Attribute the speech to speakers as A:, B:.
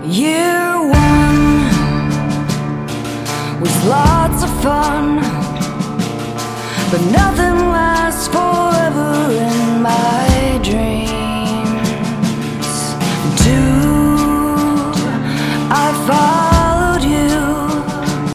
A: Year one was lots of fun, but nothing